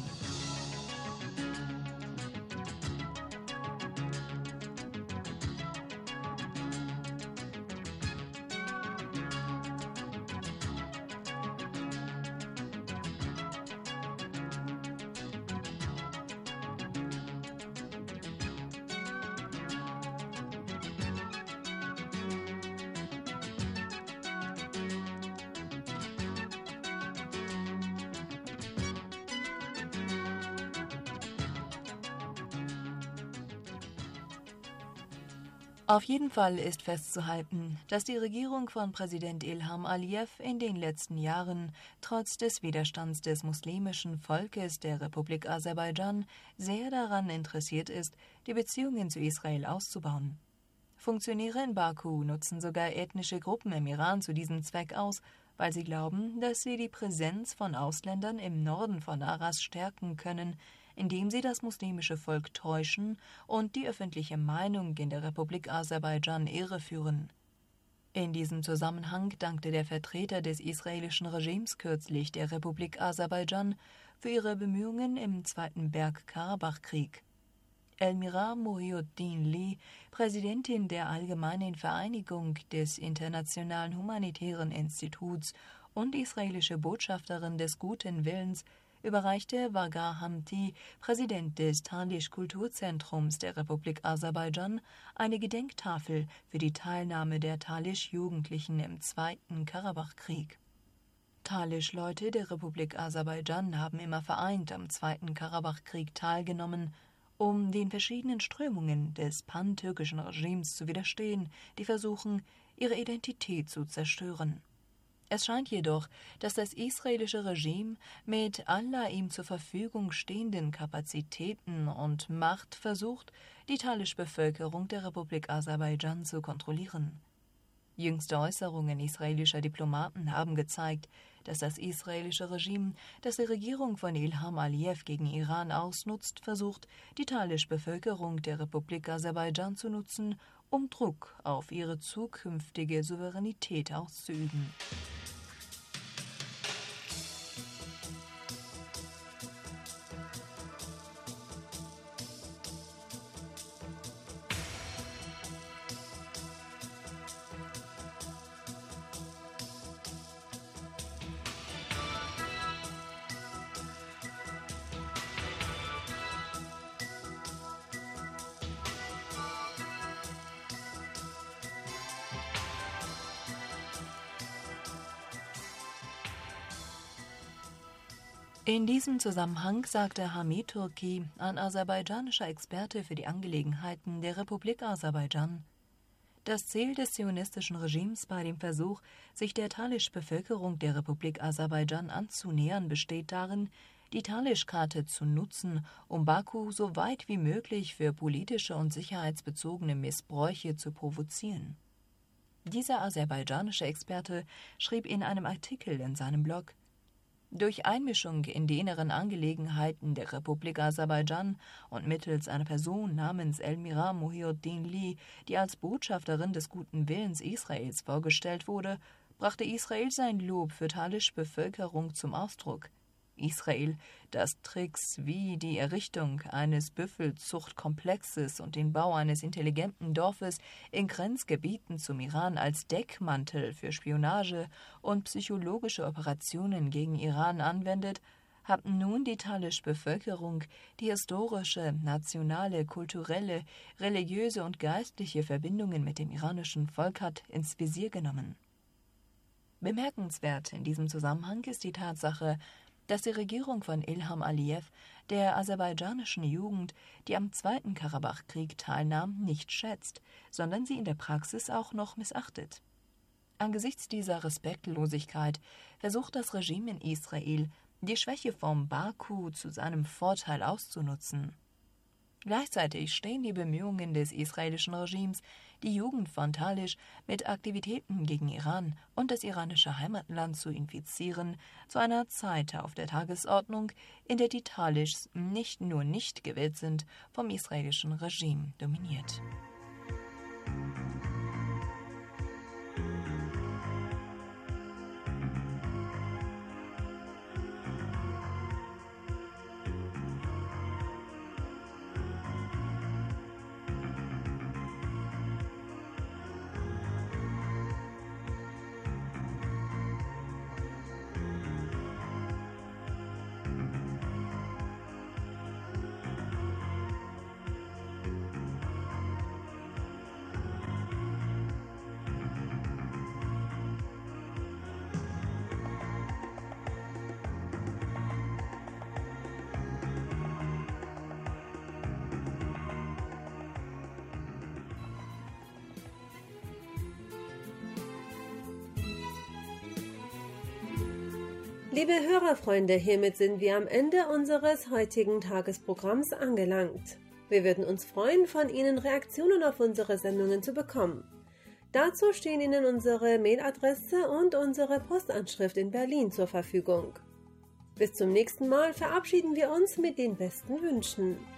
Auf jeden Fall ist festzuhalten, dass die Regierung von Präsident Ilham Aliyev in den letzten Jahren trotz des Widerstands des muslimischen Volkes der Republik Aserbaidschan sehr daran interessiert ist, die Beziehungen zu Israel auszubauen. Funktionäre in Baku nutzen sogar ethnische Gruppen im Iran zu diesem Zweck aus, weil sie glauben, dass sie die Präsenz von Ausländern im Norden von Aras stärken können, indem sie das muslimische Volk täuschen und die öffentliche Meinung in der Republik Aserbaidschan irreführen. In diesem Zusammenhang dankte der Vertreter des israelischen Regimes kürzlich der Republik Aserbaidschan für ihre Bemühungen im Zweiten Bergkarabach-Krieg. Elmira Muhyiddin-Lee, Präsidentin der Allgemeinen Vereinigung des Internationalen Humanitären Instituts und israelische Botschafterin des guten Willens, überreichte Vagar Hamti, Präsident des Talisch-Kulturzentrums der Republik Aserbaidschan, eine Gedenktafel für die Teilnahme der Talisch-Jugendlichen im Zweiten Karabach-Krieg. Talisch-Leute der Republik Aserbaidschan haben immer vereint am Zweiten Karabach-Krieg teilgenommen, um den verschiedenen Strömungen des pan-türkischen Regimes zu widerstehen, die versuchen, ihre Identität zu zerstören. Es scheint jedoch, dass das israelische Regime mit aller ihm zur Verfügung stehenden Kapazitäten und Macht versucht, die Talisch-Bevölkerung der Republik Aserbaidschan zu kontrollieren. Jüngste Äußerungen israelischer Diplomaten haben gezeigt, dass das israelische Regime, das die Regierung von Ilham Aliyev gegen Iran ausnutzt, versucht, die Talisch-Bevölkerung der Republik Aserbaidschan zu nutzen, um Druck auf ihre zukünftige Souveränität auszuüben. In diesem Zusammenhang sagte Hamid Turki, ein aserbaidschanischer Experte für die Angelegenheiten der Republik Aserbaidschan, das Ziel des zionistischen Regimes bei dem Versuch, sich der Talisch-Bevölkerung der Republik Aserbaidschan anzunähern, besteht darin, die Talisch-Karte zu nutzen, um Baku so weit wie möglich für politische und sicherheitsbezogene Missbräuche zu provozieren. Dieser aserbaidschanische Experte schrieb in einem Artikel in seinem Blog: Durch Einmischung in die inneren Angelegenheiten der Republik Aserbaidschan und mittels einer Person namens Elmira Muhyiddin-Lee, die als Botschafterin des guten Willens Israels vorgestellt wurde, brachte Israel sein Lob für Talisch-Bevölkerung zum Ausdruck. Israel, das Tricks wie die Errichtung eines Büffelzuchtkomplexes und den Bau eines intelligenten Dorfes in Grenzgebieten zum Iran als Deckmantel für Spionage und psychologische Operationen gegen Iran anwendet, hat nun die talische Bevölkerung die historische, nationale, kulturelle, religiöse und geistliche Verbindungen mit dem iranischen Volk hat ins Visier genommen. Bemerkenswert in diesem Zusammenhang ist die Tatsache, dass die Regierung von Ilham Aliyev der aserbaidschanischen Jugend, die am Zweiten Karabachkrieg teilnahm, nicht schätzt, sondern sie in der Praxis auch noch missachtet. Angesichts dieser Respektlosigkeit versucht das Regime in Israel, die Schwäche von Baku zu seinem Vorteil auszunutzen. Gleichzeitig stehen die Bemühungen des israelischen Regimes, die Jugend von Talisch mit Aktivitäten gegen Iran und das iranische Heimatland zu infizieren, zu einer Zeit auf der Tagesordnung, in der die Talischs nicht nur nicht gewillt sind, vom israelischen Regime dominiert. Liebe Hörerfreunde, hiermit sind wir am Ende unseres heutigen Tagesprogramms angelangt. Wir würden uns freuen, von Ihnen Reaktionen auf unsere Sendungen zu bekommen. Dazu stehen Ihnen unsere Mailadresse und unsere Postanschrift in Berlin zur Verfügung. Bis zum nächsten Mal verabschieden wir uns mit den besten Wünschen.